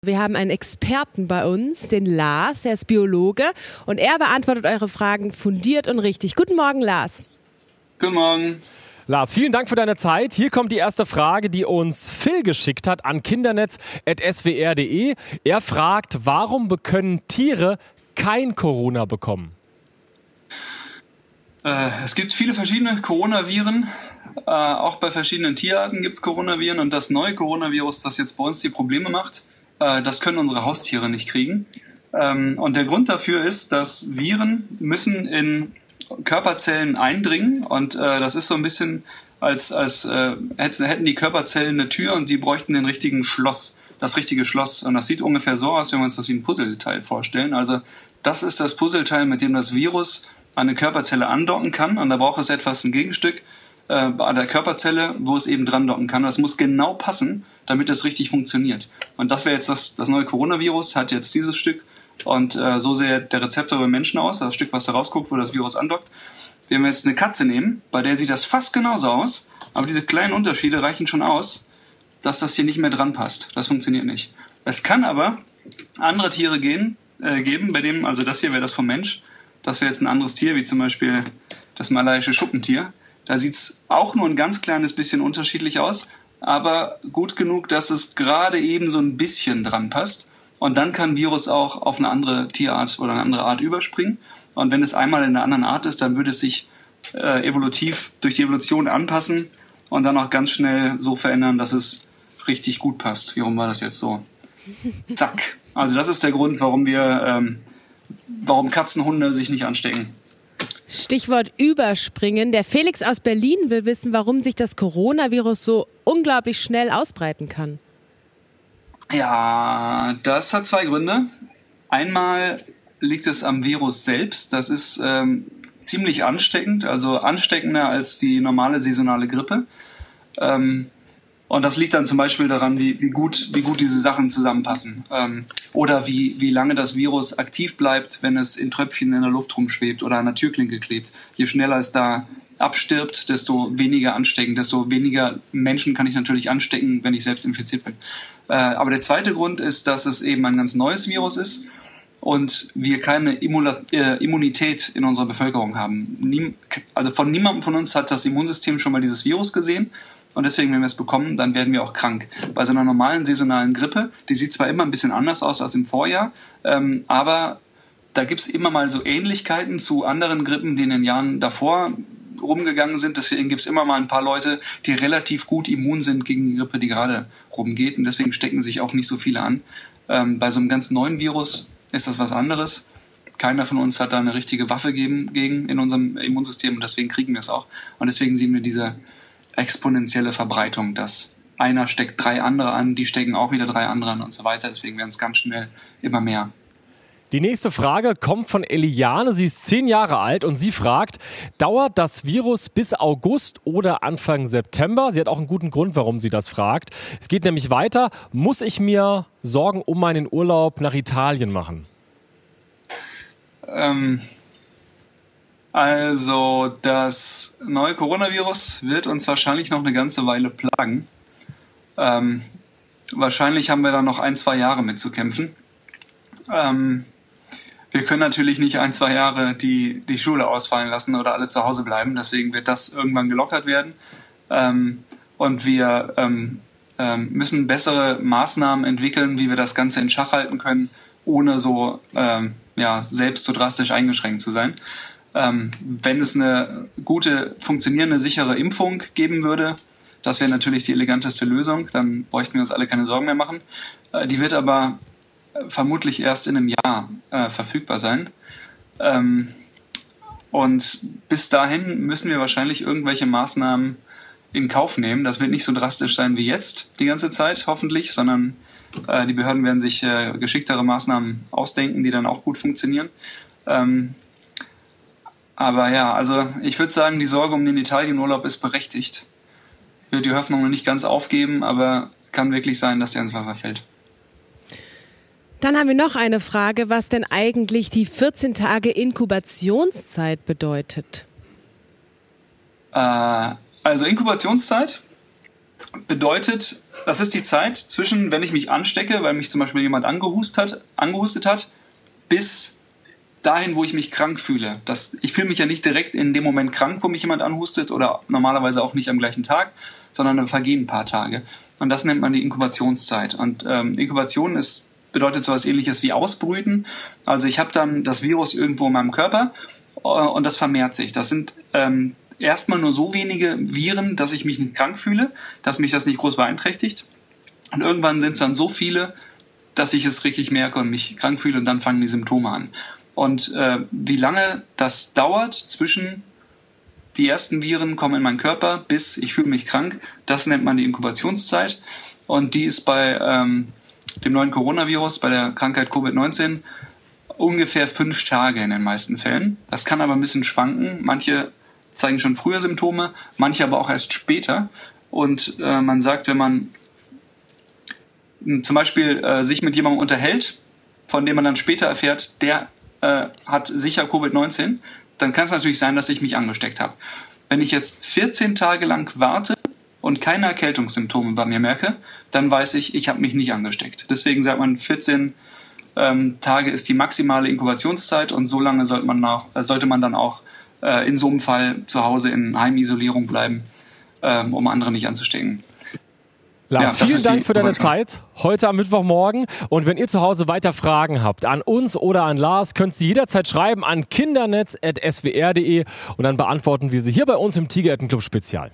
Wir haben einen Experten bei uns, den Lars, er ist Biologe und er beantwortet eure Fragen fundiert und richtig. Guten Morgen, Lars. Guten Morgen. Lars, vielen Dank für deine Zeit. Hier kommt die erste Frage, die uns Phil geschickt hat an kindernetz@swr.de. Er fragt, warum können Tiere kein Corona bekommen? Es gibt viele verschiedene Coronaviren. Auch bei verschiedenen Tierarten gibt es Coronaviren. Und das neue Coronavirus, das jetzt bei uns die Probleme macht, das können unsere Haustiere nicht kriegen. Und der Grund dafür ist, dass Viren müssen in Körperzellen eindringen. Und das ist so ein bisschen, als hätten die Körperzellen eine Tür und die bräuchten den richtigen Schloss, das richtige Schloss. Und das sieht ungefähr so aus, wenn wir uns das wie ein Puzzleteil vorstellen. Also das ist das Puzzleteil, mit dem das Virus an eine Körperzelle andocken kann. Und da braucht es ein Gegenstück an der Körperzelle, wo es eben dran docken kann. Das muss genau passen, damit es richtig funktioniert. Und das wäre jetzt das neue Coronavirus, hat jetzt dieses Stück. Und so sieht der Rezeptor beim Menschen aus, das Stück, was da rausguckt, wo das Virus andockt. Wenn wir jetzt eine Katze nehmen, bei der sieht das fast genauso aus, aber diese kleinen Unterschiede reichen schon aus, dass das hier nicht mehr dran passt. Das funktioniert nicht. Es kann aber andere Tiere geben, bei dem, also das hier wäre das vom Mensch, das wäre jetzt ein anderes Tier, wie zum Beispiel das malaiische Schuppentier. Da sieht es auch nur ein ganz kleines bisschen unterschiedlich aus, aber gut genug, dass es gerade eben so ein bisschen dran passt. Und dann kann ein Virus auch auf eine andere Tierart oder eine andere Art überspringen. Und wenn es einmal in einer anderen Art ist, dann würde es sich evolutiv durch die Evolution anpassen und dann auch ganz schnell so verändern, dass es richtig gut passt. Warum war das jetzt so? Zack. Also das ist der Grund, warum Katzenhunde sich nicht anstecken. Stichwort Überspringen. Der Felix aus Berlin will wissen, warum sich das Coronavirus so unglaublich schnell ausbreiten kann. Ja, das hat zwei Gründe. Einmal liegt es am Virus selbst. Das ist ziemlich ansteckend, also ansteckender als die normale saisonale Grippe. Und das liegt dann zum Beispiel daran, wie gut diese Sachen zusammenpassen. Oder wie lange das Virus aktiv bleibt, wenn es in Tröpfchen in der Luft rumschwebt oder an der Türklinke klebt. Je schneller es da abstirbt, desto weniger ansteckend, desto weniger Menschen kann ich natürlich anstecken, wenn ich selbst infiziert bin. Aber der zweite Grund ist, dass es eben ein ganz neues Virus ist und wir keine Immunität in unserer Bevölkerung haben. Also von niemandem von uns hat das Immunsystem schon mal dieses Virus gesehen. Und deswegen, wenn wir es bekommen, dann werden wir auch krank. Bei so einer normalen saisonalen Grippe, die sieht zwar immer ein bisschen anders aus als im Vorjahr, aber da gibt es immer mal so Ähnlichkeiten zu anderen Grippen, die in den Jahren davor rumgegangen sind. Deswegen gibt es immer mal ein paar Leute, die relativ gut immun sind gegen die Grippe, die gerade rumgeht. Und deswegen stecken sich auch nicht so viele an. Bei so einem ganz neuen Virus ist das was anderes. Keiner von uns hat da eine richtige Waffe gegen in unserem Immunsystem und deswegen kriegen wir es auch. Und deswegen sehen wir diese exponentielle Verbreitung, dass einer steckt 3 andere an, die stecken auch wieder 3 andere an und so weiter. Deswegen werden es ganz schnell immer mehr. Die nächste Frage kommt von Eliane. Sie ist 10 Jahre alt und sie fragt, dauert das Virus bis August oder Anfang September? Sie hat auch einen guten Grund, warum sie das fragt. Es geht nämlich weiter. Muss ich mir Sorgen um meinen Urlaub nach Italien machen? Also das neue Coronavirus wird uns wahrscheinlich noch eine ganze Weile plagen. Wahrscheinlich haben wir da noch 1-2 Jahre mit zu kämpfen. Wir können natürlich nicht 1-2 Jahre die Schule ausfallen lassen oder alle zu Hause bleiben. Deswegen wird das irgendwann gelockert werden. Und wir müssen bessere Maßnahmen entwickeln, wie wir das Ganze in Schach halten können, ohne so selbst so drastisch eingeschränkt zu sein. Wenn es eine gute, funktionierende, sichere Impfung geben würde, das wäre natürlich die eleganteste Lösung, dann bräuchten wir uns alle keine Sorgen mehr machen. Die wird aber vermutlich erst in einem Jahr verfügbar sein. Und bis dahin müssen wir wahrscheinlich irgendwelche Maßnahmen in Kauf nehmen. Das wird nicht so drastisch sein wie jetzt die ganze Zeit, hoffentlich, sondern die Behörden werden sich geschicktere Maßnahmen ausdenken, die dann auch gut funktionieren. Aber ja, also ich würde sagen, die Sorge um den Italienurlaub ist berechtigt. Ich würde die Hoffnung noch nicht ganz aufgeben, aber kann wirklich sein, dass der ins Wasser fällt. Dann haben wir noch eine Frage, was denn eigentlich die 14 Tage Inkubationszeit bedeutet. Also Inkubationszeit bedeutet, das ist die Zeit zwischen, wenn ich mich anstecke, weil mich zum Beispiel jemand angehustet hat, bis dahin, wo ich mich krank fühle. Ich fühle mich ja nicht direkt in dem Moment krank, wo mich jemand anhustet oder normalerweise auch nicht am gleichen Tag, sondern dann vergehen ein paar Tage. Und das nennt man die Inkubationszeit. Und Inkubation bedeutet so etwas Ähnliches wie Ausbrüten. Also ich habe dann das Virus irgendwo in meinem Körper und das vermehrt sich. Das sind erstmal nur so wenige Viren, dass ich mich nicht krank fühle, dass mich das nicht groß beeinträchtigt. Und irgendwann sind es dann so viele, dass ich es richtig merke und mich krank fühle und dann fangen die Symptome an. Und wie lange das dauert zwischen die ersten Viren kommen in meinen Körper bis ich fühle mich krank, das nennt man die Inkubationszeit. Und die ist bei dem neuen Coronavirus, bei der Krankheit Covid-19, ungefähr 5 Tage in den meisten Fällen. Das kann aber ein bisschen schwanken. Manche zeigen schon früher Symptome, manche aber auch erst später. Und man sagt, wenn man zum Beispiel sich mit jemandem unterhält, von dem man dann später erfährt, der hat sicher Covid-19, dann kann es natürlich sein, dass ich mich angesteckt habe. Wenn ich jetzt 14 Tage lang warte und keine Erkältungssymptome bei mir merke, dann weiß ich habe mich nicht angesteckt. Deswegen sagt man, 14 Tage ist die maximale Inkubationszeit und so lange sollte man dann auch in so einem Fall zu Hause in Heimisolierung bleiben, um andere nicht anzustecken. Lars, vielen Dank für deine Zeit heute am Mittwochmorgen. Und wenn ihr zu Hause weiter Fragen habt an uns oder an Lars, könnt ihr jederzeit schreiben an kindernetz@swr.de und dann beantworten wir sie hier bei uns im Tiergärtenclub Spezial.